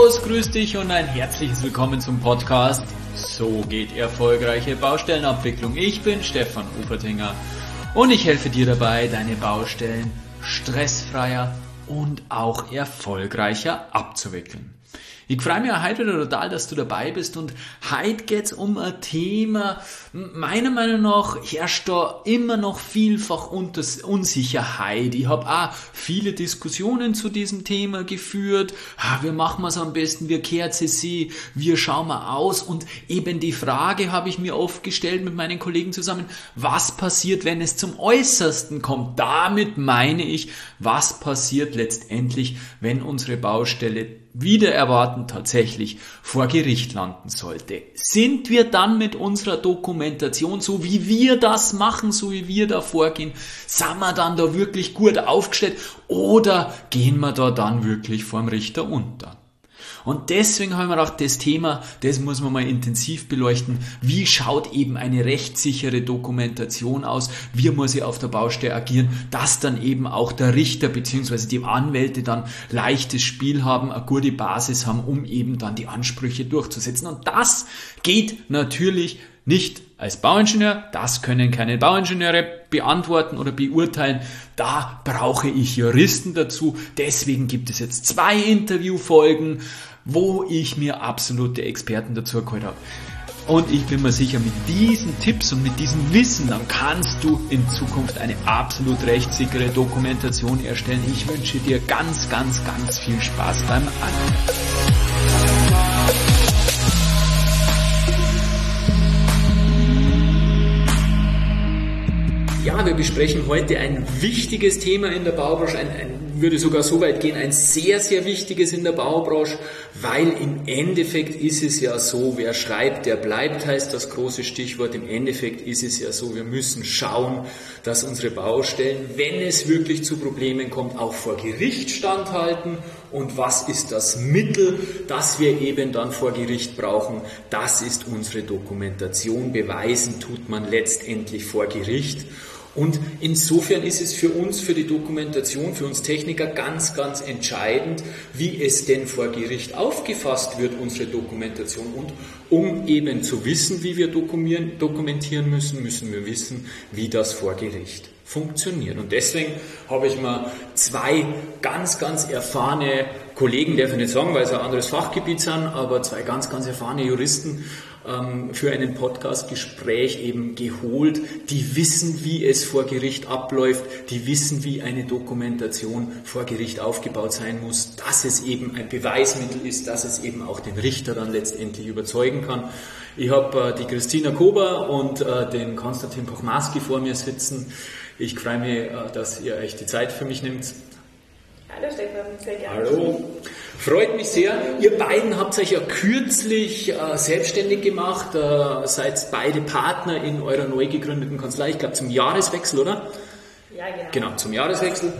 Servus, grüß dich und ein herzliches Willkommen zum Podcast So geht erfolgreiche Baustellenabwicklung. Ich bin Stefan Obertinger und ich helfe dir dabei, deine Baustellen stressfreier und auch erfolgreicher abzuwickeln. Ich freue mich heute wieder total, dass du dabei bist, und heute geht's um ein Thema. Meiner Meinung nach herrscht da immer noch vielfach Unsicherheit. Ich habe auch viele Diskussionen zu diesem Thema geführt. Wie machen wir es am besten? Wie kehrt sie? Wie schauen wir aus? Und eben die Frage habe ich mir oft gestellt mit meinen Kollegen zusammen: Was passiert, wenn es zum Äußersten kommt? Damit meine ich, was passiert letztendlich, wenn unsere Baustelle wider Erwarten tatsächlich vor Gericht landen sollte. Sind wir dann mit unserer Dokumentation, so wie wir das machen, so wie wir da vorgehen, sind wir dann da wirklich gut aufgestellt oder gehen wir da dann wirklich vorm Richter unter? Und deswegen haben wir gedacht, das Thema, das muss man mal intensiv beleuchten. Wie schaut eben eine rechtssichere Dokumentation aus? Wie muss ich auf der Baustelle agieren, dass dann eben auch der Richter bzw. die Anwälte dann leichtes Spiel haben, eine gute Basis haben, um eben dann die Ansprüche durchzusetzen. Und das geht natürlich nicht als Bauingenieur, das können keine Bauingenieure beantworten oder beurteilen. Da brauche ich Juristen dazu. Deswegen gibt es jetzt 2 Interviewfolgen, wo ich mir absolute Experten dazu geholt habe. Und ich bin mir sicher, mit diesen Tipps und mit diesem Wissen, dann kannst du in Zukunft eine absolut rechtssichere Dokumentation erstellen. Ich wünsche dir ganz viel Spaß beim Anhören. Ja, wir besprechen heute ein wichtiges Thema in der Baubranche, würde sogar so weit gehen, ein sehr wichtiges in der Baubranche, weil im Endeffekt ist es ja so, wer schreibt, der bleibt, heißt das große Stichwort. Im Endeffekt ist es ja so, wir müssen schauen, dass unsere Baustellen, wenn es wirklich zu Problemen kommt, auch vor Gericht standhalten. Und was ist das Mittel, das wir eben dann vor Gericht brauchen? Das ist unsere Dokumentation. Beweisen tut man letztendlich vor Gericht. Und insofern ist es für uns, für die Dokumentation, für uns Techniker ganz entscheidend, wie es denn vor Gericht aufgefasst wird, unsere Dokumentation. Und um eben zu wissen, wie wir dokumentieren müssen, müssen wir wissen, wie das vor Gericht funktioniert. Und deswegen habe ich mir 2 ganz erfahrene Kollegen, darf ich nicht sagen, weil es ein anderes Fachgebiet sind, aber 2 ganz erfahrene Juristen für einen Podcast-Gespräch eben geholt, die wissen, wie es vor Gericht abläuft, die wissen, wie eine Dokumentation vor Gericht aufgebaut sein muss, dass es eben ein Beweismittel ist, dass es eben auch den Richter dann letztendlich überzeugen kann. Ich habe die Christina Kober und den Konstantin Pochmaski vor mir sitzen. Ich freue mich, dass ihr euch die Zeit für mich nehmt. Hallo Stefan, sehr gerne. Hallo. Freut mich sehr. Ihr beiden habt euch ja kürzlich selbstständig gemacht, seid beide Partner in eurer neu gegründeten Kanzlei, ich glaube zum Jahreswechsel, oder? Ja, genau. Genau, zum Jahreswechsel.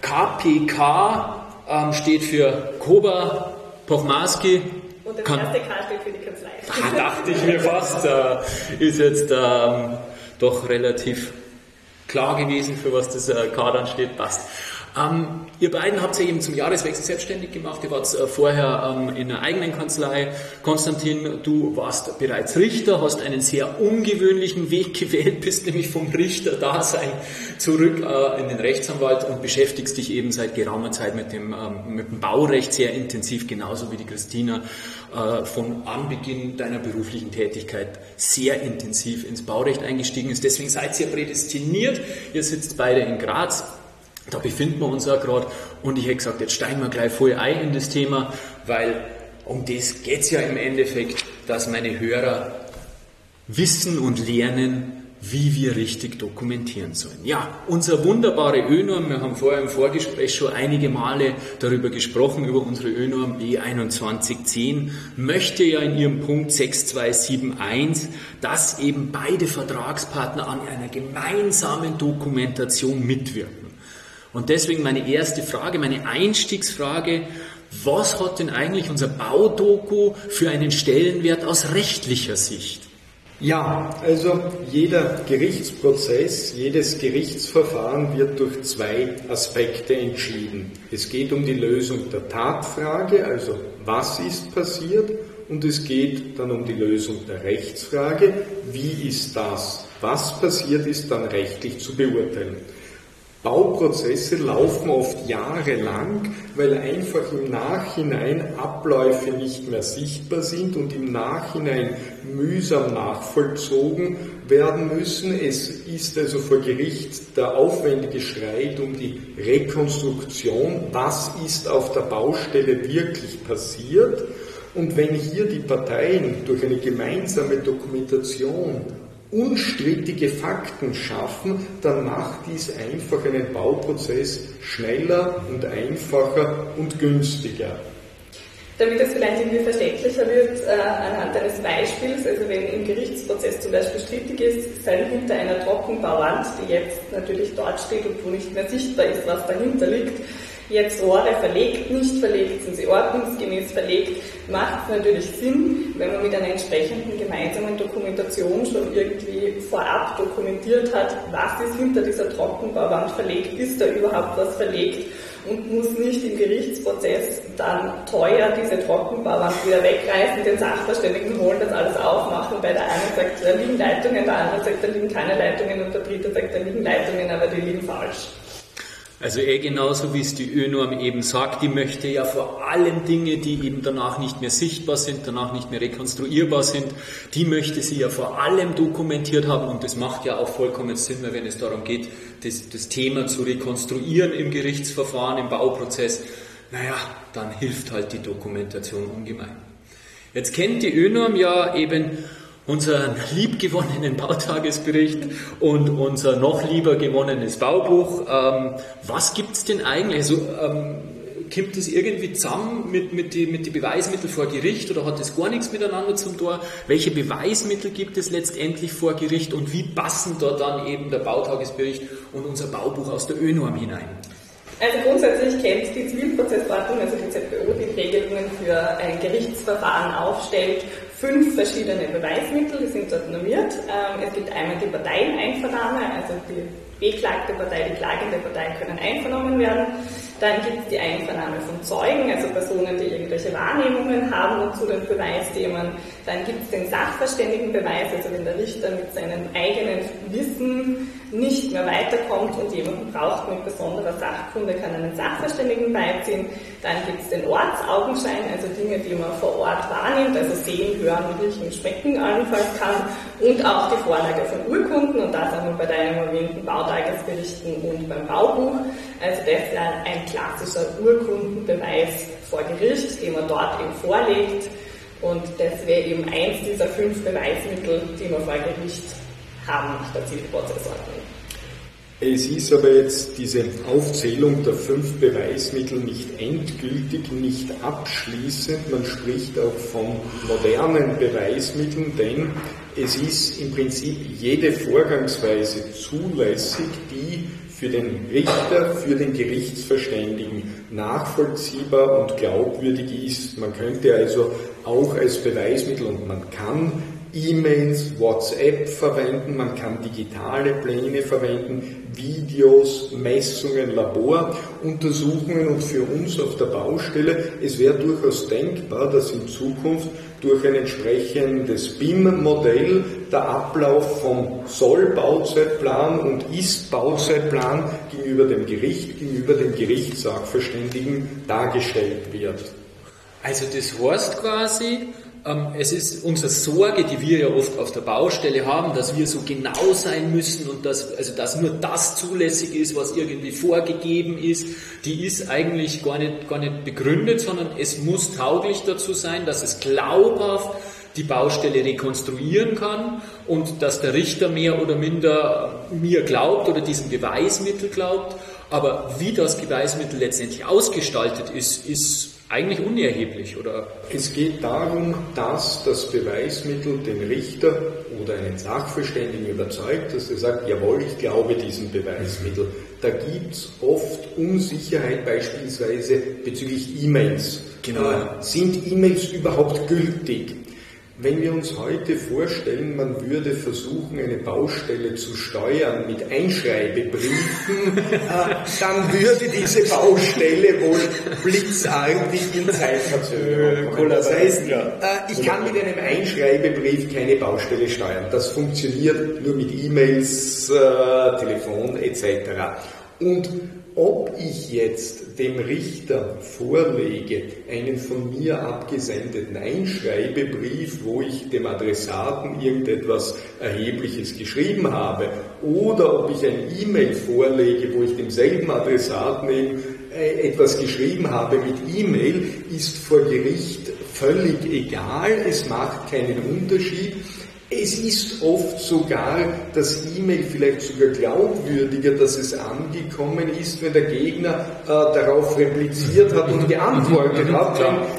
KPK steht für Kober Pochmaski. Und das erste K steht für die Kanzlei. Dachte ich mir fast. Ist jetzt doch relativ klar gewesen, für was das K dann steht, passt. Ihr beiden habt euch eben zum Jahreswechsel selbstständig gemacht. Ihr wart vorher in einer eigenen Kanzlei. Konstantin, du warst bereits Richter, hast einen sehr ungewöhnlichen Weg gewählt, bist nämlich vom Richterdasein zurück in den Rechtsanwalt und beschäftigst dich eben seit geraumer Zeit mit dem Baurecht sehr intensiv, genauso wie die Christina von Anbeginn deiner beruflichen Tätigkeit sehr intensiv ins Baurecht eingestiegen ist. Deswegen seid ihr prädestiniert. Ihr sitzt beide in Graz. Da befinden wir uns auch gerade, und ich hätte gesagt, jetzt steigen wir gleich voll ein in das Thema, weil um das geht es ja im Endeffekt, dass meine Hörer wissen und lernen, wie wir richtig dokumentieren sollen. Ja, unser wunderbare ÖNorm, wir haben vorher im Vorgespräch schon einige Male darüber gesprochen, über unsere ÖNorm B2110, möchte ja in ihrem Punkt 6271, dass eben beide Vertragspartner an einer gemeinsamen Dokumentation mitwirken. Und deswegen meine erste Frage, meine Einstiegsfrage: Was hat denn eigentlich unser Baudoku für einen Stellenwert aus rechtlicher Sicht? Ja, also jeder Gerichtsprozess, jedes Gerichtsverfahren wird durch zwei Aspekte entschieden. Es geht um die Lösung der Tatfrage, also was ist passiert, und es geht dann um die Lösung der Rechtsfrage, wie ist das, was passiert ist, dann rechtlich zu beurteilen. Bauprozesse laufen oft jahrelang, weil einfach im Nachhinein Abläufe nicht mehr sichtbar sind und im Nachhinein mühsam nachvollzogen werden müssen. Es ist also vor Gericht der aufwendige Streit um die Rekonstruktion, was ist auf der Baustelle wirklich passiert. Und wenn hier die Parteien durch eine gemeinsame Dokumentation unstrittige Fakten schaffen, dann macht dies einfach einen Bauprozess schneller und einfacher und günstiger. Damit es vielleicht irgendwie verständlicher wird, anhand eines Beispiels, also wenn im Gerichtsprozess zum Beispiel strittig ist, sei hinter einer Trockenbauwand, die jetzt natürlich dort steht und wo nicht mehr sichtbar ist, was dahinter liegt, jetzt Rohre verlegt, nicht verlegt, sind sie ordnungsgemäß verlegt, macht es natürlich Sinn, wenn man mit einer entsprechenden gemeinsamen Dokumentation schon irgendwie vorab dokumentiert hat, was ist hinter dieser Trockenbauwand verlegt, ist da überhaupt was verlegt, und muss nicht im Gerichtsprozess dann teuer diese Trockenbauwand wieder wegreißen, den Sachverständigen holen, das alles aufmachen, weil der eine sagt, da liegen Leitungen, der andere sagt, da liegen keine Leitungen und der dritte sagt, da liegen Leitungen, aber die liegen falsch. Also genauso wie es die ÖNorm eben sagt, die möchte ja vor allem Dinge, die eben danach nicht mehr sichtbar sind, danach nicht mehr rekonstruierbar sind, die möchte sie ja vor allem dokumentiert haben, und das macht ja auch vollkommen Sinn, weil wenn es darum geht, das Thema zu rekonstruieren im Gerichtsverfahren, im Bauprozess, dann hilft halt die Dokumentation ungemein. Jetzt kennt die ÖNorm ja eben unseren liebgewonnenen Bautagesbericht und unser noch lieber gewonnenes Baubuch. Was gibt's denn eigentlich? Also, kommt das irgendwie zusammen mit die Beweismittel vor Gericht, oder hat das gar nichts miteinander zum tun? Welche Beweismittel gibt es letztendlich vor Gericht und wie passen da dann eben der Bautagesbericht und unser Baubuch aus der ÖNorm hinein? Also grundsätzlich kennt die Zivilprozessordnung, also die ZPO, die Regelungen für ein Gerichtsverfahren aufstellt, 5 verschiedene Beweismittel, die sind dort normiert. Es gibt einmal die Parteieneinvernahme, also die beklagte Partei, die klagende Partei können einvernommen werden. Dann gibt es die Einvernahme von Zeugen, also Personen, die irgendwelche Wahrnehmungen haben und zu den Beweisthemen. Dann gibt es den Sachverständigenbeweis, also wenn der Richter mit seinem eigenen Wissen nicht mehr weiterkommt und jemanden braucht mit besonderer Sachkunde, kann einen Sachverständigen beiziehen. Dann gibt es den Ortsaugenschein, also Dinge, die man vor Ort wahrnimmt, also sehen, hören, riechen, schmecken allenfalls kann. Und auch die Vorlage von Urkunden, und das auch nur bei deinen erwähnten Bautagesberichten und beim Baubuch. Also das ist ein klassischer Urkundenbeweis vor Gericht, den man dort eben vorlegt. Und das wäre eben eins dieser 5 Beweismittel, die wir vor Gericht haben nach der Zivilprozessordnung. Es ist aber jetzt diese Aufzählung der 5 Beweismittel nicht endgültig, nicht abschließend. Man spricht auch von modernen Beweismitteln, denn es ist im Prinzip jede Vorgangsweise zulässig, die für den Richter, für den Gerichtsverständigen nachvollziehbar und glaubwürdig ist. Man könnte also auch als Beweismittel, und man kann E-Mails, WhatsApp verwenden, man kann digitale Pläne verwenden, Videos, Messungen, Laboruntersuchungen, und für uns auf der Baustelle, es wäre durchaus denkbar, dass in Zukunft durch ein entsprechendes BIM-Modell der Ablauf vom Soll-Bauzeitplan und Ist-Bauzeitplan gegenüber dem Gericht, gegenüber dem Gerichtssachverständigen dargestellt wird. Also das heißt quasi, es ist unsere Sorge, die wir ja oft auf der Baustelle haben, dass wir so genau sein müssen und dass nur das zulässig ist, was irgendwie vorgegeben ist, die ist eigentlich gar nicht begründet, sondern es muss tauglich dazu sein, dass es glaubhaft die Baustelle rekonstruieren kann und dass der Richter mehr oder minder mir glaubt oder diesem Beweismittel glaubt. Aber wie das Beweismittel letztendlich ausgestaltet ist eigentlich unerheblich, oder? Es geht darum, dass das Beweismittel den Richter oder einen Sachverständigen überzeugt, dass er sagt, jawohl, ich glaube diesem Beweismittel. Da gibt es oft Unsicherheit beispielsweise bezüglich E-Mails. Genau. Sind E-Mails überhaupt gültig? Wenn wir uns heute vorstellen, man würde versuchen, eine Baustelle zu steuern mit Einschreibebriefen, dann würde diese Baustelle wohl blitzartig in Zeitverzögerung kommen. Das heißt, ich kann mit einem Einschreibebrief keine Baustelle steuern. Das funktioniert nur mit E-Mails, Telefon etc. Und ob ich jetzt dem Richter vorlege, einen von mir abgesendeten Einschreibebrief, wo ich dem Adressaten irgendetwas Erhebliches geschrieben habe, oder ob ich ein E-Mail vorlege, wo ich demselben Adressaten eben etwas geschrieben habe mit E-Mail, ist vor Gericht völlig egal, es macht keinen Unterschied. Es ist oft sogar das E-Mail vielleicht sogar glaubwürdiger, dass es angekommen ist, wenn der Gegner darauf repliziert hat und geantwortet hat.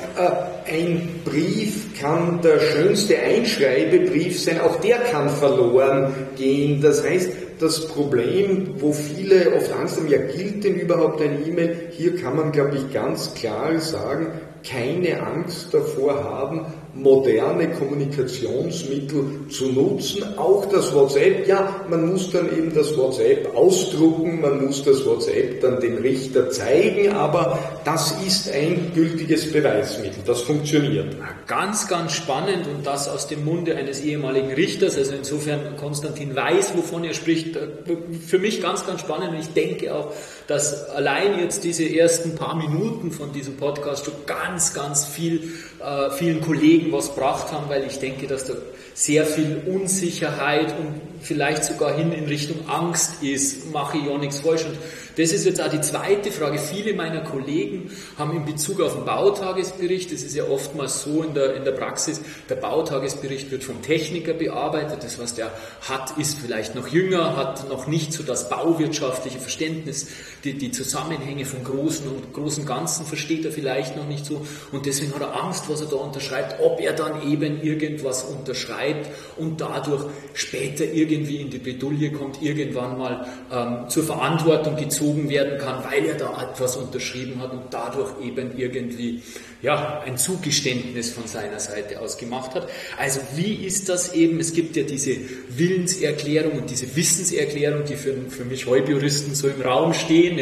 Ein Brief kann der schönste Einschreibebrief sein, auch der kann verloren gehen. Das heißt, das Problem, wo viele oft Angst haben, ja, gilt denn überhaupt ein E-Mail? Hier kann man, glaube ich, ganz klar sagen, keine Angst davor haben, moderne Kommunikationsmittel zu nutzen, auch das WhatsApp. Ja, man muss dann eben das WhatsApp ausdrucken, man muss das WhatsApp dann dem Richter zeigen, aber das ist ein gültiges Beweismittel, das funktioniert. Ganz, ganz spannend und das aus dem Munde eines ehemaligen Richters, also insofern Konstantin weiß, wovon er spricht, für mich ganz, ganz spannend und ich denke auch, dass allein jetzt diese ersten paar Minuten von diesem Podcast schon ganz, ganz vielen Kollegen was gebracht haben, weil ich denke, dass da sehr viel Unsicherheit und vielleicht sogar hin in Richtung Angst ist, mache ich ja nichts falsch. Und das ist jetzt auch die zweite Frage. Viele meiner Kollegen haben in Bezug auf den Bautagesbericht, das ist ja oftmals so in der Praxis, der Bautagesbericht wird vom Techniker bearbeitet, das was der hat, ist vielleicht noch jünger, hat noch nicht so das bauwirtschaftliche Verständnis, die Zusammenhänge vom großen Ganzen versteht er vielleicht noch nicht so und deswegen hat er Angst, was er da unterschreibt, ob er dann eben irgendwas unterschreibt und dadurch später irgendwie in die Bredouille kommt, irgendwann mal zur Verantwortung gezogen werden kann, weil er da etwas unterschrieben hat und dadurch eben irgendwie ein Zugeständnis von seiner Seite aus gemacht hat. Also wie ist das eben, es gibt ja diese Willenserklärung und diese Wissenserklärung, die für mich Heubjuristen so im Raum stehen,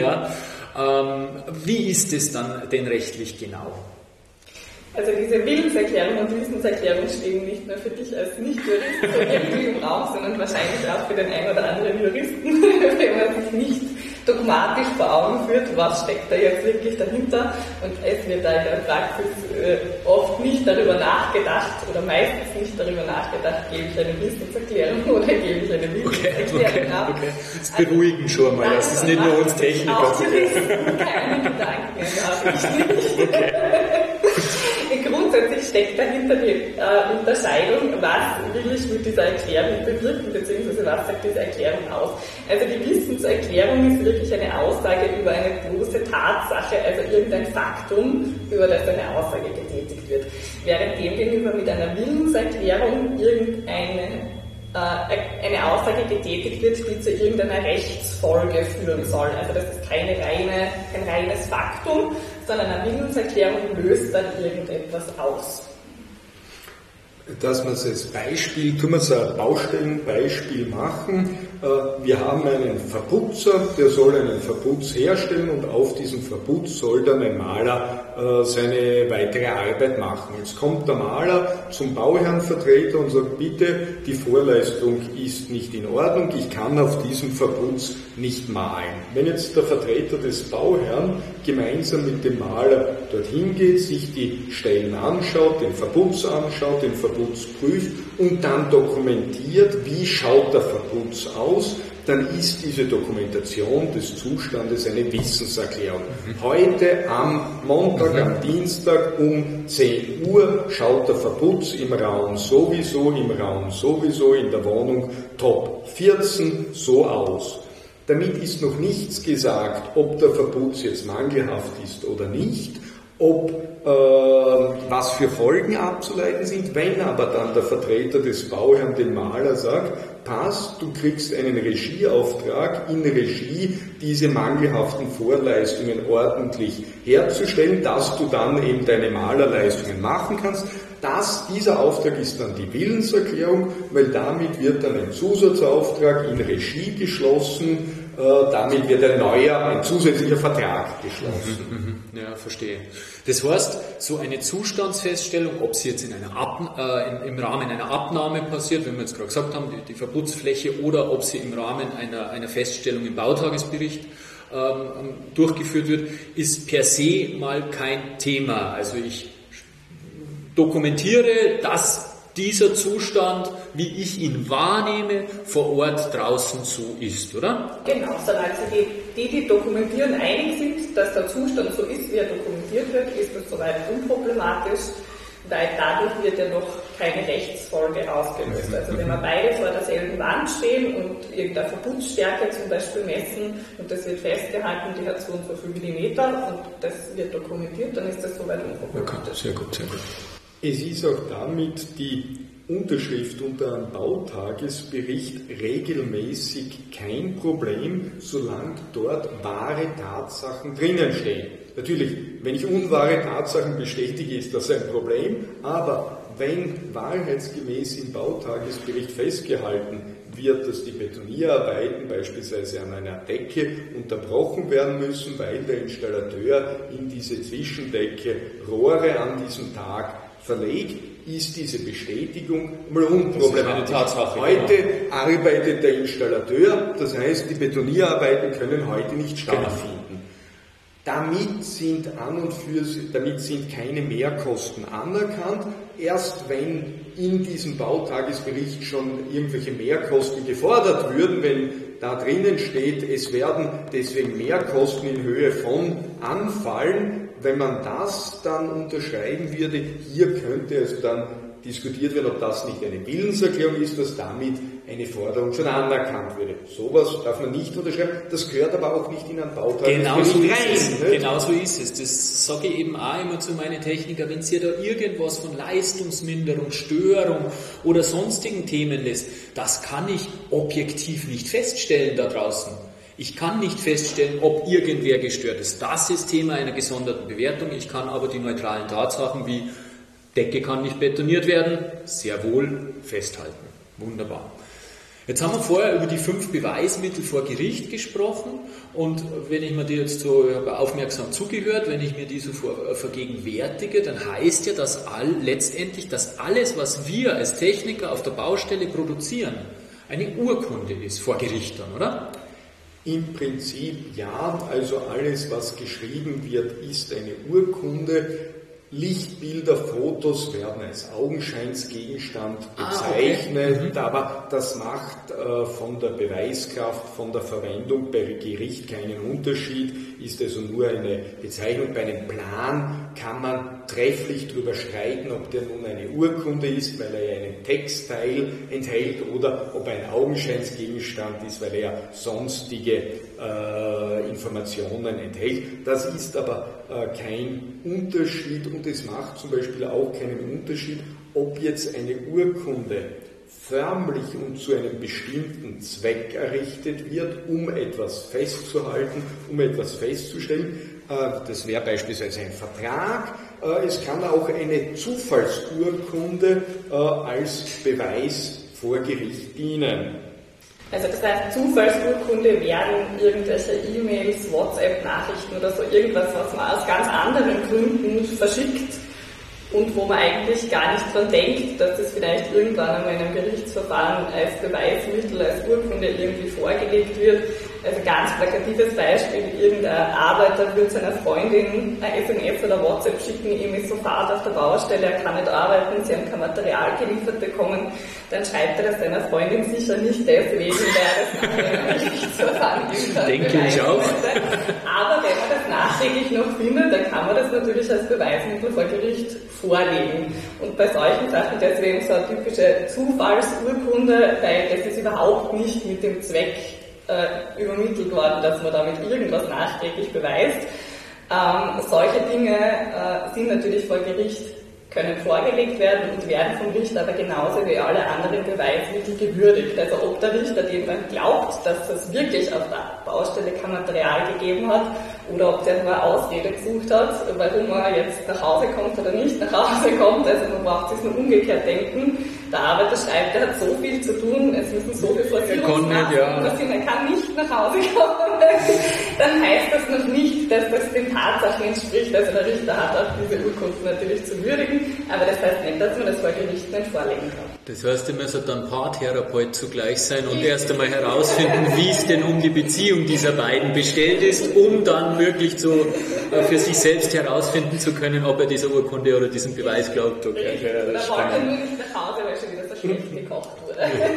wie ist es dann denn rechtlich genau? Also diese Willenserklärung und Wissenserklärung stehen nicht nur für dich als Nicht-Jurist so irgendwie im Raum, sondern wahrscheinlich auch für den einen oder anderen Juristen, wenn man sich nicht dogmatisch vor Augen führt, was steckt da jetzt wirklich dahinter. Und es wird da in der Praxis oft nicht darüber nachgedacht oder meistens nicht darüber nachgedacht, gebe ich eine Wissenserklärung oder gebe ich eine Wissenserklärung ab. Okay. Das beruhigen schon mal, das ist nicht nur uns Techniker. Auch Juristen, keine Gedanken mehr, habe ich nicht. Okay. Grundsätzlich steckt dahinter die Unterscheidung, was will ich mit dieser Erklärung bewirken, beziehungsweise was sagt diese Erklärung aus. Also die Wissenserklärung ist wirklich eine Aussage über eine bloße Tatsache, also irgendein Faktum, über das eine Aussage getätigt wird. Während demgegenüber mit einer Willenserklärung eine Aussage getätigt wird, die zu irgendeiner Rechtsfolge führen soll. Also das ist kein reines Faktum, sondern eine Willenserklärung löst dann irgendetwas aus. Dass man es als Beispiel, tun wir es ein Baustellenbeispiel machen. Wir haben einen Verputzer, der soll einen Verputz herstellen und auf diesem Verputz soll dann ein Maler seine weitere Arbeit machen. Jetzt kommt der Maler zum Bauherrnvertreter und sagt, bitte, die Vorleistung ist nicht in Ordnung, ich kann auf diesem Verputz nicht malen. Wenn jetzt der Vertreter des Bauherrn gemeinsam mit dem Maler dorthin geht, sich die Stellen anschaut, den Verputz anschaut, den Verputz prüft und dann dokumentiert, wie schaut der Verputz aus, dann ist diese Dokumentation des Zustandes eine Wissenserklärung. Heute am Montag, am Dienstag um 10 Uhr schaut der Verputz im Raum sowieso, in der Wohnung Top 14 so aus. Damit ist noch nichts gesagt, ob der Verputz jetzt mangelhaft ist oder nicht, was für Folgen abzuleiten sind. Wenn aber dann der Vertreter des Bauherrn dem Maler sagt, passt, du kriegst einen Regieauftrag, in Regie diese mangelhaften Vorleistungen ordentlich herzustellen, dass du dann eben deine Malerleistungen machen kannst. Dieser Auftrag ist dann die Willenserklärung, weil damit wird dann ein Zusatzauftrag in Regie geschlossen, damit wird ein zusätzlicher Vertrag geschlossen. Ja, verstehe. Das heißt, so eine Zustandsfeststellung, ob sie jetzt im Rahmen einer Abnahme passiert, wenn wir jetzt gerade gesagt haben, die Verputzfläche, oder ob sie im Rahmen einer Feststellung im Bautagesbericht durchgeführt wird, ist per se mal kein Thema. Also ich dokumentiere, dass dieser Zustand, wie ich ihn wahrnehme, vor Ort draußen so ist, oder? Genau, solange sich die dokumentieren, einig sind, dass der Zustand so ist, wie er dokumentiert wird, ist das soweit unproblematisch, weil dadurch wird ja noch keine Rechtsfolge ausgelöst. Also wenn wir beide vor derselben Wand stehen und irgendeine Verputzstärke zum Beispiel messen und das wird festgehalten, die hat so und so viel Millimeter und das wird dokumentiert, dann ist das soweit unproblematisch. Okay, sehr gut, sehr gut. Es ist auch damit die Unterschrift unter einem Bautagesbericht regelmäßig kein Problem, solange dort wahre Tatsachen drinnen stehen. Natürlich, wenn ich unwahre Tatsachen bestätige, ist das ein Problem, aber wenn wahrheitsgemäß im Bautagesbericht festgehalten wird, dass die Betonierarbeiten beispielsweise an einer Decke unterbrochen werden müssen, weil der Installateur in diese Zwischendecke Rohre an diesem Tag verlegt, ist diese Bestätigung mal unproblematisch. Heute arbeitet der Installateur, das heißt, die Betonierarbeiten können heute nicht stattfinden. Damit sind keine Mehrkosten anerkannt. Erst wenn in diesem Bautagesbericht schon irgendwelche Mehrkosten gefordert würden, wenn da drinnen steht, es werden deswegen Mehrkosten in Höhe von anfallen, wenn man das dann unterschreiben würde, hier könnte also dann diskutiert werden, ob das nicht eine Willenserklärung ist, dass damit eine Forderung schon anerkannt würde. Sowas darf man nicht unterschreiben, das gehört aber auch nicht in ein Bautagesbericht rein. Genau so ist es. Das sage ich eben auch immer zu meinen Technikern, wenn ihr da irgendwas von Leistungsminderung, Störung oder sonstigen Themen lässt, das kann ich objektiv nicht feststellen da draußen. Ich kann nicht feststellen, ob irgendwer gestört ist. Das ist Thema einer gesonderten Bewertung. Ich kann aber die neutralen Tatsachen wie Decke kann nicht betoniert werden, sehr wohl festhalten. Wunderbar. Jetzt haben wir vorher über die 5 Beweismittel vor Gericht gesprochen und wenn ich mir die jetzt so, ich habe aufmerksam zugehört, wenn ich mir die so vergegenwärtige, dann heißt ja, dass letztendlich, dass alles, was wir als Techniker auf der Baustelle produzieren, eine Urkunde ist vor Gericht dann, oder? Im Prinzip ja, also alles, was geschrieben wird, ist eine Urkunde. Lichtbilder, Fotos werden als Augenscheinsgegenstand bezeichnet, okay. Aber das macht von der Beweiskraft, von der Verwendung bei Gericht keinen Unterschied, ist also nur eine Bezeichnung. Bei einem Plan kann man trefflich darüber streiten, ob der nun eine Urkunde ist, weil er ja einen Textteil enthält, oder ob er ein Augenscheinsgegenstand ist, weil er sonstige Informationen enthält. Das ist aber kein Unterschied und es macht zum Beispiel auch keinen Unterschied, ob jetzt eine Urkunde förmlich und zu einem bestimmten Zweck errichtet wird, um etwas festzuhalten, um etwas festzustellen. Das wäre beispielsweise ein Vertrag. Es kann auch eine Zufallsurkunde als Beweis vor Gericht dienen. Also das heißt, Zufallsurkunde wären irgendwelche E-Mails, WhatsApp-Nachrichten oder so irgendwas, was man aus ganz anderen Gründen verschickt und wo man eigentlich gar nicht dran denkt, dass das vielleicht irgendwann einmal in einem Gerichtsverfahren als Beweismittel, als Urkunde irgendwie vorgelegt wird. Also ganz plakatives Beispiel, irgendein Arbeiter wird seiner Freundin eine SMS oder WhatsApp schicken, ihm ist so Fahrt auf der Baustelle, er kann nicht arbeiten, sie haben kein Material geliefert bekommen, dann schreibt er das seiner Freundin sicher nicht deswegen, weil er das nachher in einem Gerichtsverfahren denke ich auch. Aber wenn man das nachträglich noch findet, dann kann man das natürlich als Beweismittel vor Gericht vorlegen. Und bei solchen Sachen deswegen so eine typische Zufallsurkunde, weil das ist überhaupt nicht mit dem Zweck übermittelt worden, dass man damit irgendwas nachträglich beweist. Solche Dinge sind natürlich vor Gericht, können vorgelegt werden und werden vom Richter aber genauso wie alle anderen Beweismittel gewürdigt. Also ob der Richter dem dann glaubt, dass das wirklich auf der Baustelle kein Material gegeben hat oder ob der nur eine Ausrede gesucht hat, warum er jetzt nach Hause kommt oder nicht nach Hause kommt. Also man braucht sich nur umgekehrt denken. Der Arbeiter schreibt, er hat so viel zu tun, es müssen so viele Forcierungsmaßnahmen passieren, er kann nicht nach Hause kommen. Dann heißt das noch nicht, dass das den Tatsachen entspricht. Also der Richter hat auch diese Urkunden natürlich zu würdigen, aber das heißt nicht, dass man das vor Gericht nicht vorlegen kann. Das heißt, er muss dann Paartherapeut zugleich sein und erst einmal herausfinden, wie es denn um die Beziehung dieser beiden bestellt ist, um dann wirklich so für sich selbst herausfinden zu können, ob er dieser Urkunde oder diesem Beweis glaubt. Okay, da wollte er nur nicht nach Hause, weil schon wieder so schlecht gekocht wurde.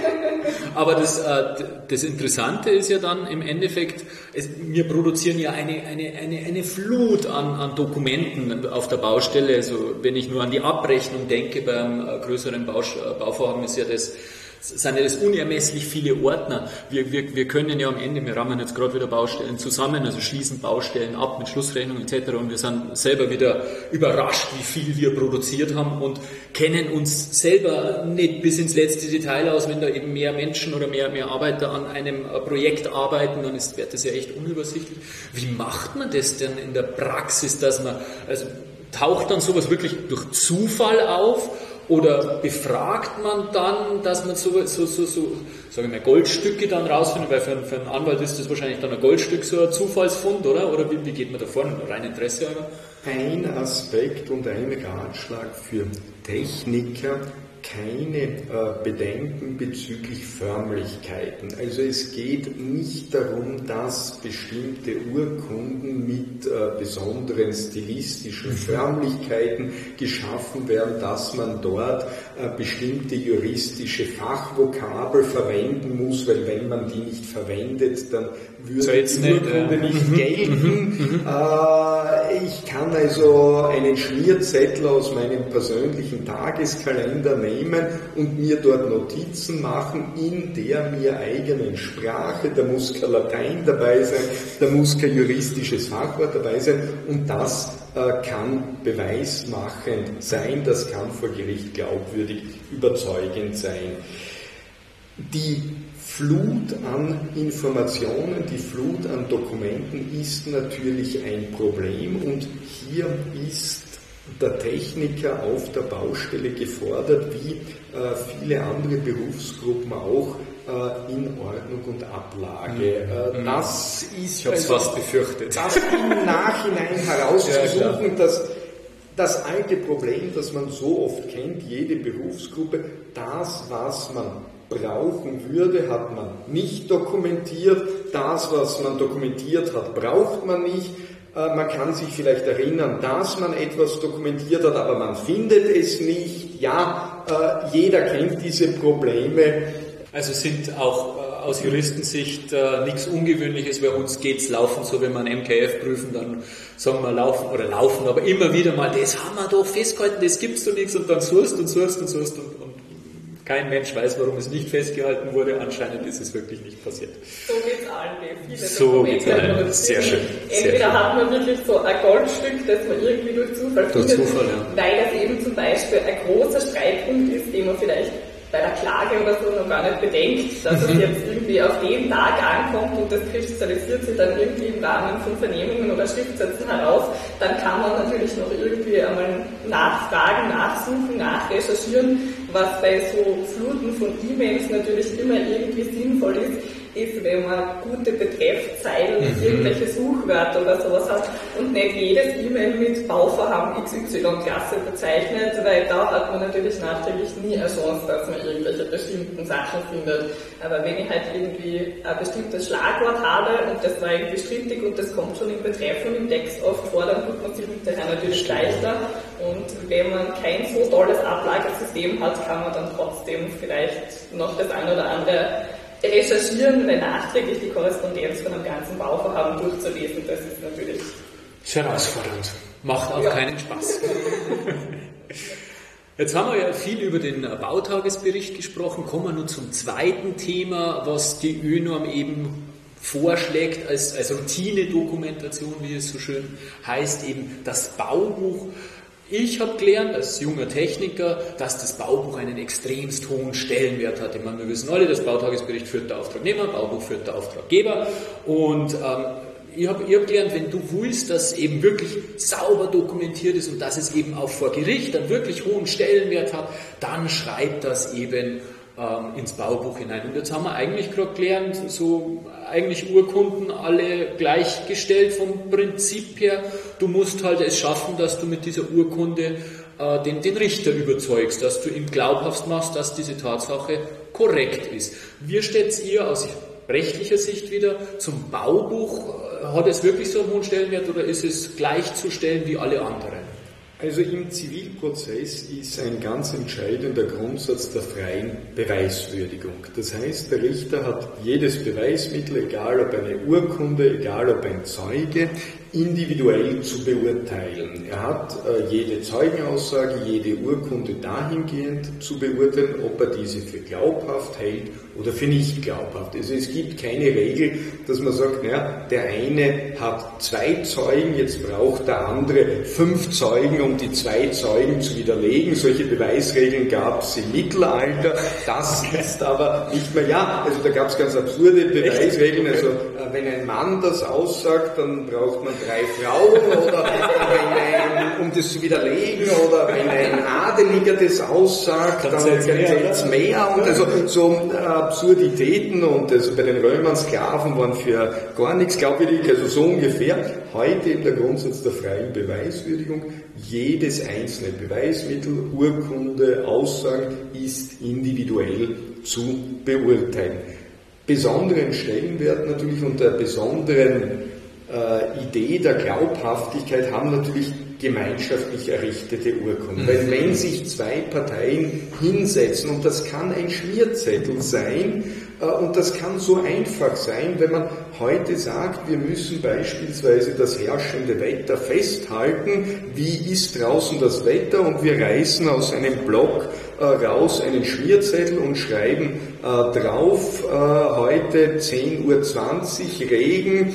Aber das Interessante ist ja dann im Endeffekt, wir produzieren ja eine Flut an Dokumenten auf der Baustelle. Also wenn ich nur an die Abrechnung denke beim größeren Bauvorhaben, sind ja das unermesslich viele Ordner. Wir können ja am Ende, wir rammen jetzt gerade wieder Baustellen zusammen, also schließen Baustellen ab mit Schlussrechnung etc. Und wir sind selber wieder überrascht, wie viel wir produziert haben und kennen uns selber nicht bis ins letzte Detail aus. Wenn da eben mehr Menschen oder mehr Arbeiter an einem Projekt arbeiten, dann wird das ja echt unübersichtlich. Wie macht man das denn in der Praxis, dass man, also taucht dann sowas wirklich durch Zufall auf? Oder befragt man dann, dass man so sagen wir mal, Goldstücke dann rausfindet, weil für einen Anwalt ist das wahrscheinlich dann ein Goldstück, so ein Zufallsfund, oder? Oder wie geht man da vor? Rein Interesse? Oder? Ein Aspekt und ein Ratschlag für Techniker: keine Bedenken bezüglich Förmlichkeiten. Also es geht nicht darum, dass bestimmte Urkunden mit besonderen stilistischen Förmlichkeiten geschaffen werden, dass man dort bestimmte juristische Fachvokabel verwenden muss, weil wenn man die nicht verwendet, dann würde die Urkunde nicht gelten. Ich kann also einen Schmierzettel aus meinem persönlichen Tageskalender nehmen und mir dort Notizen machen in der mir eigenen Sprache. Da muss kein Latein dabei sein, da muss kein juristisches Fachwort dabei sein und das kann beweismachend sein, das kann vor Gericht glaubwürdig, überzeugend sein. Die Flut an Informationen, die Flut an Dokumenten ist natürlich ein Problem und hier ist der Techniker auf der Baustelle gefordert, wie viele andere Berufsgruppen auch, in Ordnung und Ablage. Das ist, ich habe es fast befürchtet. Das im Nachhinein herauszusuchen, dass das alte Problem, das man so oft kennt, jede Berufsgruppe, das, was man brauchen würde, hat man nicht dokumentiert. Das, was man dokumentiert hat, braucht man nicht. Man kann sich vielleicht erinnern, dass man etwas dokumentiert hat, aber man findet es nicht. Ja, jeder kennt diese Probleme. Also sind auch aus Juristensicht nichts Ungewöhnliches. Bei uns geht's laufen, so wenn wir ein MKF prüfen, dann sagen wir laufen, aber immer wieder mal, das haben wir doch festgehalten, das gibt's doch nichts und dann suchst und kein Mensch weiß, warum es nicht festgehalten wurde. Anscheinend ist es wirklich nicht passiert. So geht's allen, wie viele so geht's allen. Sehr schön. Entweder hat man wirklich so ein Goldstück, das man irgendwie durch Zufall findet, weil das eben zum Beispiel ein großer Streitpunkt ist, den man vielleicht bei der Klage oder so noch gar nicht bedenkt, dass es jetzt irgendwie auf den Tag ankommt und das kristallisiert sich dann irgendwie im Rahmen von Vernehmungen oder Schriftsätzen heraus, dann kann man natürlich noch irgendwie einmal nachfragen, nachsuchen, nachrecherchieren, was bei so Fluten von E-Mails natürlich immer irgendwie sinnvoll ist, wenn man gute Betreffzeilen, irgendwelche Suchwörter oder sowas hat und nicht jedes E-Mail mit Bauvorhaben XY-Klasse bezeichnet, weil da hat man natürlich nachträglich nie eine Chance, dass man irgendwelche bestimmten Sachen findet. Aber wenn ich halt irgendwie ein bestimmtes Schlagwort habe und das war irgendwie strittig und das kommt schon im Betreff und im Text oft vor, dann tut man sich hinterher natürlich leichter. Und wenn man kein so tolles Ablagesystem hat, kann man dann trotzdem vielleicht noch das eine oder andere recherchieren, weil nachträglich die Korrespondenz von einem ganzen Bauvorhaben durchzulesen, das ist natürlich herausfordernd. Macht auch keinen Spaß. Jetzt haben wir ja viel über den Bautagesbericht gesprochen. Kommen wir nun zum zweiten Thema, was die ÖNORM eben vorschlägt als Routine-Dokumentation, wie es so schön heißt, eben das Baubuch. Ich habe gelernt, als junger Techniker, dass das Baubuch einen extremst hohen Stellenwert hat. Ich meine, wir wissen alle, das Bautagesbericht führt der Auftragnehmer, Baubuch führt der Auftraggeber. Und ich hab gelernt, wenn du willst, dass es eben wirklich sauber dokumentiert ist und dass es eben auch vor Gericht einen wirklich hohen Stellenwert hat, dann schreib das eben ins Baubuch hinein. Und jetzt haben wir eigentlich gerade gelernt, so eigentlich Urkunden alle gleichgestellt vom Prinzip her. Du musst halt es schaffen, dass du mit dieser Urkunde den Richter überzeugst, dass du ihm glaubhaft machst, dass diese Tatsache korrekt ist. Wie steht ihr aus rechtlicher Sicht wieder zum Baubuch? Hat es wirklich so einen hohen Stellenwert oder ist es gleichzustellen wie alle anderen? Also im Zivilprozess ist ein ganz entscheidender Grundsatz der freien Beweiswürdigung. Das heißt, der Richter hat jedes Beweismittel, egal ob eine Urkunde, egal ob ein Zeuge, individuell zu beurteilen. Er hat jede Zeugenaussage, jede Urkunde dahingehend zu beurteilen, ob er diese für glaubhaft hält oder für nicht glaubhaft. Also es gibt keine Regel, dass man sagt, naja, der eine hat 2 Zeugen, jetzt braucht der andere 5 Zeugen, um die 2 Zeugen zu widerlegen. Solche Beweisregeln gab es im Mittelalter. Das ist aber nicht mehr, also da gab es ganz absurde Beweisregeln. Also wenn ein Mann das aussagt, dann braucht man 3 Frauen oder um das zu widerlegen, oder wenn ein Adeliger das aussagt, dann zählt es mehr. Und also so Absurditäten, und also bei den Römern Sklaven waren für gar nichts glaubwürdig, also so ungefähr. Heute eben der Grundsatz der freien Beweiswürdigung. Jedes einzelne Beweismittel, Urkunde, Aussagen ist individuell zu beurteilen. Besonderen Stellenwert natürlich und der besonderen Idee der Glaubhaftigkeit haben natürlich gemeinschaftlich errichtete Urkunden. Weil wenn sich 2 Parteien hinsetzen, und das kann ein Schmierzettel sein, und das kann so einfach sein, wenn man heute sagt, wir müssen beispielsweise das herrschende Wetter festhalten, wie ist draußen das Wetter, und wir reißen aus einem Block raus einen Schmierzettel und schreiben drauf, heute 10:20 Uhr Regen,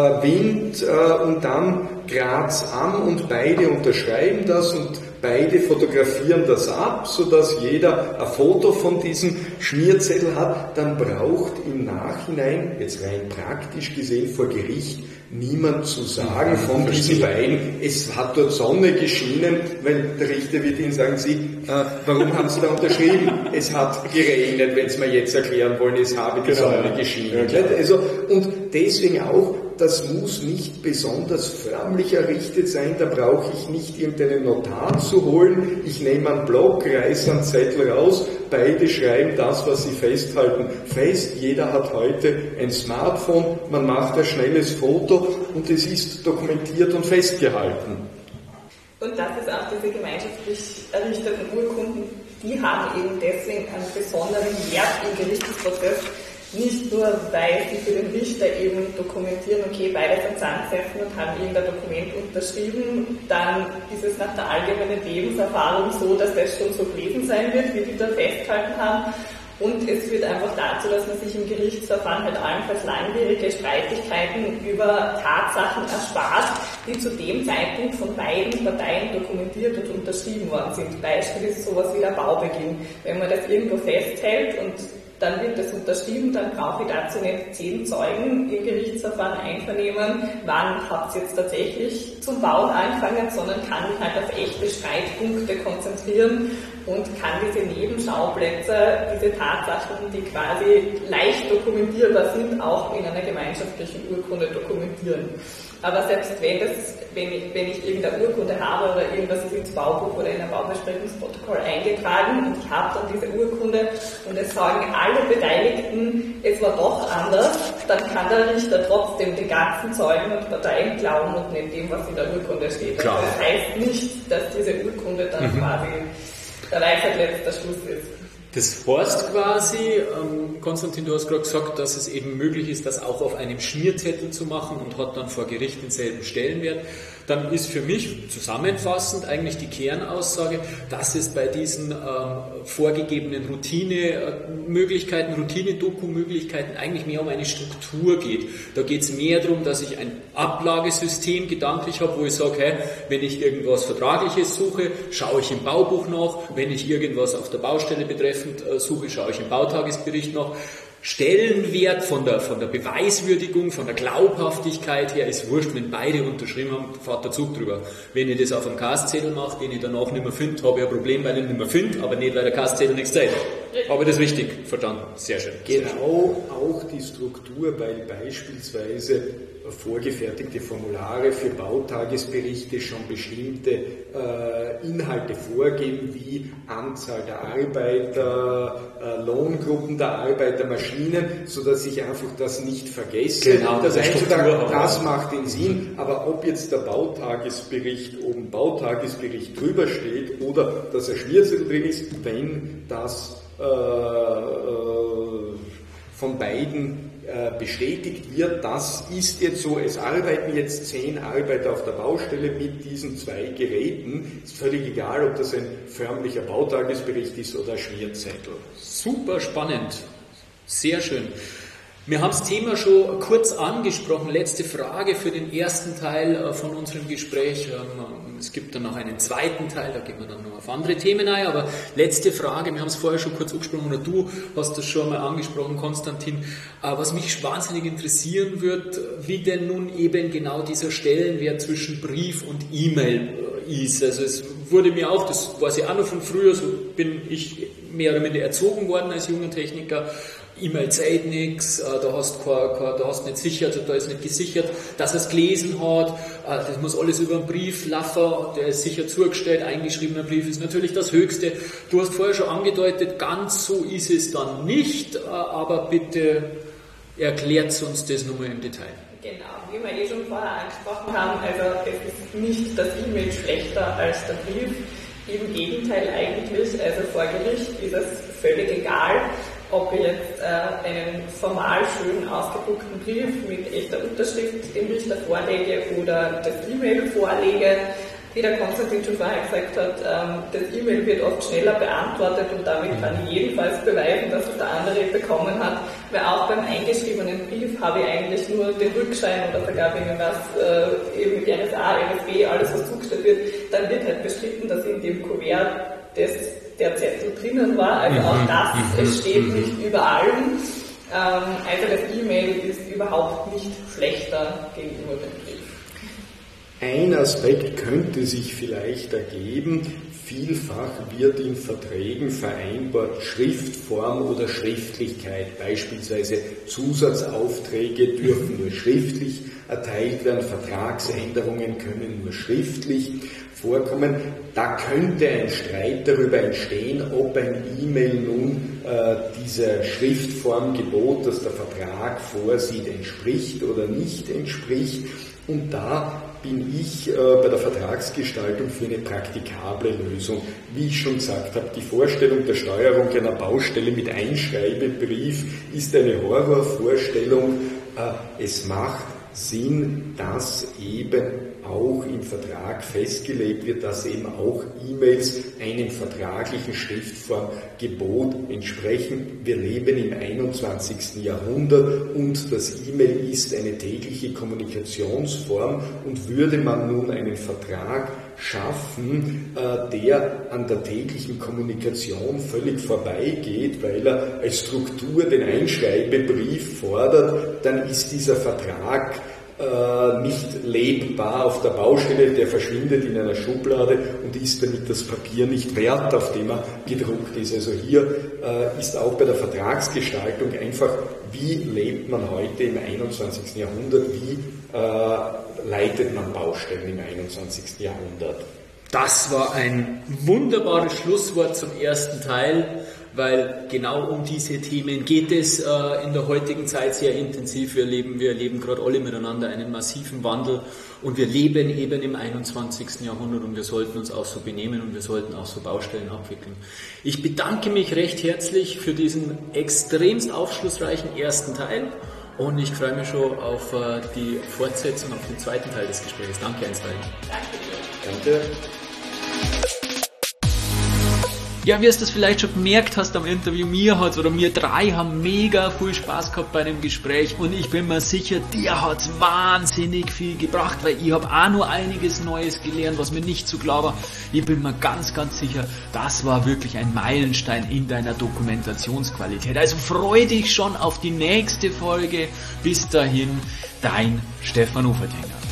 Wind und dann Graz am, und beide unterschreiben das und beide fotografieren das ab, sodass jeder ein Foto von diesem Schmierzettel hat, dann braucht im Nachhinein, jetzt rein praktisch gesehen, vor Gericht niemand zu sagen von diesen beiden, es hat dort Sonne geschienen, weil der Richter wird Ihnen sagen, Sie, warum haben Sie da unterschrieben? Es hat geregnet, wenn Sie mir jetzt erklären wollen, es habe die Sonne geschienen. Ja, also, und deswegen auch, das muss nicht besonders förmlich errichtet sein, da brauche ich nicht irgendeinen Notar zu holen, ich nehme einen Block, reiße einen Zettel raus, beide schreiben das, was sie festhalten, fest, jeder hat heute ein Smartphone, man macht ein schnelles Foto und es ist dokumentiert und festgehalten. Und das ist auch diese gemeinschaftlich errichteten Urkunden, die haben eben deswegen einen besonderen Wert im Gerichtsprozess. Nicht nur, weil sie für den Richter eben dokumentieren, okay, beide sind zusammengesessen und haben irgendein Dokument unterschrieben, dann ist es nach der allgemeinen Lebenserfahrung so, dass das schon so gewesen sein wird, wie die da festgehalten haben. Und es führt einfach dazu, dass man sich im Gerichtsverfahren halt allenfalls langwierige Streitigkeiten über Tatsachen erspart, die zu dem Zeitpunkt von beiden Parteien dokumentiert und unterschrieben worden sind. Beispiel ist sowas wie der Baubeginn. Wenn man das irgendwo festhält und dann wird das unterschrieben, dann brauche ich dazu nicht 10 Zeugen im Gerichtsverfahren einvernehmen, wann habt ihr jetzt tatsächlich zum Bauen angefangen, sondern kann mich halt auf echte Streitpunkte konzentrieren und kann diese Nebenschauplätze, diese Tatsachen, die quasi leicht dokumentierbar sind, auch in einer gemeinschaftlichen Urkunde dokumentieren. Aber selbst wenn ich irgendeine Urkunde habe oder irgendwas ist ins Baubuch oder in ein Baubesprechungsprotokoll eingetragen und ich habe dann diese Urkunde und es sagen alle Beteiligten, es war doch anders, dann kann der Richter trotzdem den ganzen Zeugen und Parteien glauben und nicht dem, was in der Urkunde steht. Also das heißt nicht, dass diese Urkunde dann quasi der Weisheit letzter Schluss ist. Das heißt quasi, Konstantin, du hast gerade gesagt, dass es eben möglich ist, das auch auf einem Schmierzettel zu machen und hat dann vor Gericht denselben Stellenwert. dann ist für mich zusammenfassend eigentlich die Kernaussage, dass es bei diesen vorgegebenen Routine-Möglichkeiten, Routine-Doku-Möglichkeiten eigentlich mehr um eine Struktur geht. Da geht es mehr darum, dass ich ein Ablagesystem gedanklich habe, wo ich sage, hey, wenn ich irgendwas Vertragliches suche, schaue ich im Baubuch nach, wenn ich irgendwas auf der Baustelle betreffend suche, schaue ich im Bautagesbericht nach. Stellenwert von der Beweiswürdigung, von der Glaubhaftigkeit her ist wurscht, wenn beide unterschrieben haben, fährt der Zug drüber. Wenn ich das auf einem Kastzettel mache, den ich danach nicht mehr finde, habe ich ein Problem, weil ich ihn nicht mehr finde, aber nicht, weil der Kastzettel nichts zeigt. Habe ich das richtig verstanden? Sehr schön. Genau, auch die Struktur, weil beispielsweise vorgefertigte Formulare für Bautagesberichte schon bestimmte Inhalte vorgeben, wie Anzahl der Arbeiter, Lohngruppen der Arbeiter, Maschinen, sodass ich einfach das nicht vergesse. Genau, das macht den Sinn, aber ob jetzt der Bautagesbericht oben Bautagesbericht drüber steht oder dass ein Schmierzettel drin ist, wenn das von beiden bestätigt wird, das ist jetzt so, es arbeiten jetzt 10 Arbeiter auf der Baustelle mit diesen 2 Geräten. Ist völlig egal, ob das ein förmlicher Bautagesbericht ist oder ein Schmierzettel. Super spannend. Sehr schön. Wir haben das Thema schon kurz angesprochen. Letzte Frage für den ersten Teil von unserem Gespräch. Es gibt dann noch einen zweiten Teil, da gehen wir dann noch auf andere Themen ein. Aber letzte Frage, wir haben es vorher schon kurz angesprochen, oder du hast das schon mal angesprochen, Konstantin. Was mich wahnsinnig interessieren wird, wie denn nun eben genau dieser Stellenwert zwischen Brief und E-Mail ist. Also es wurde mir auch, das weiß ich auch noch von früher, so bin ich mehr oder minder erzogen worden als junger Techniker. E-Mail sagt nichts, da hast nicht sichert, da ist nicht gesichert, dass er es gelesen hat, das muss alles über einen Brief laufen, der ist sicher zugestellt, eingeschriebener Brief ist natürlich das Höchste. Du hast vorher schon angedeutet, ganz so ist es dann nicht, aber bitte erklärt uns das nochmal im Detail. Genau, wie wir schon vorher angesprochen haben, also es ist nicht das E-Mail schlechter als der Brief, im Gegenteil eigentlich, also vor Gericht ist es völlig egal, ob ich jetzt einen formal schön ausgedruckten Brief mit echter Unterschrift dem Richter vorlege oder das E-Mail vorlege. Wie der Konstantin schon vorher gesagt hat, das E-Mail wird oft schneller beantwortet und damit kann ich jedenfalls beweisen, dass es der andere bekommen hat, weil auch beim eingeschriebenen Brief habe ich eigentlich nur den Rückschein oder sogar irgendwas eben mit RSA, RSB, alles was zugestellt wird, dann wird halt bestritten, dass in dem Kuvert der Zettel drinnen war, also auch das, es steht nicht über allem. Also das E-Mail ist überhaupt nicht schlechter gegenüber dem Brief. Ein Aspekt könnte sich vielleicht ergeben, vielfach wird in Verträgen vereinbart Schriftform oder Schriftlichkeit, beispielsweise Zusatzaufträge dürfen nur schriftlich erteilt werden, Vertragsänderungen können nur schriftlich vorkommen. Da könnte ein Streit darüber entstehen, ob ein E-Mail nun dieser Schriftformgebot, das der Vertrag vorsieht, entspricht oder nicht entspricht. Und da bin ich bei der Vertragsgestaltung für eine praktikable Lösung. Wie ich schon gesagt habe, die Vorstellung der Steuerung einer Baustelle mit Einschreibebrief ist eine Horrorvorstellung. Es macht Sinn, dass eben auch im Vertrag festgelegt wird, dass eben auch E-Mails einem vertraglichen Schriftformgebot entsprechen. Wir leben im 21. Jahrhundert und das E-Mail ist eine tägliche Kommunikationsform, und würde man nun einen Vertrag schaffen, der an der täglichen Kommunikation völlig vorbeigeht, weil er als Struktur den Einschreibebrief fordert, dann ist dieser Vertrag nicht lebbar auf der Baustelle, der verschwindet in einer Schublade und ist damit das Papier nicht wert, auf dem er gedruckt ist. Also hier ist auch bei der Vertragsgestaltung einfach, wie lebt man heute im 21. Jahrhundert, wie leitet man Baustellen im 21. Jahrhundert. Das war ein wunderbares Schlusswort zum ersten Teil, weil genau um diese Themen geht es in der heutigen Zeit sehr intensiv. Wir erleben gerade alle miteinander einen massiven Wandel und wir leben eben im 21. Jahrhundert und wir sollten uns auch so benehmen und wir sollten auch so Baustellen abwickeln. Ich bedanke mich recht herzlich für diesen extremst aufschlussreichen ersten Teil und ich freue mich schon auf die Fortsetzung, auf den zweiten Teil des Gesprächs. Danke, Ernst-Walter. Danke. Ja, wie du das vielleicht schon gemerkt hast am Interview, wir drei haben mega viel Spaß gehabt bei dem Gespräch und ich bin mir sicher, dir hat's wahnsinnig viel gebracht, weil ich habe auch nur einiges Neues gelernt, was mir nicht zu glauben war. Ich bin mir ganz, ganz sicher, das war wirklich ein Meilenstein in deiner Dokumentationsqualität. Also freu dich schon auf die nächste Folge. Bis dahin, dein Stefan Ufertinger.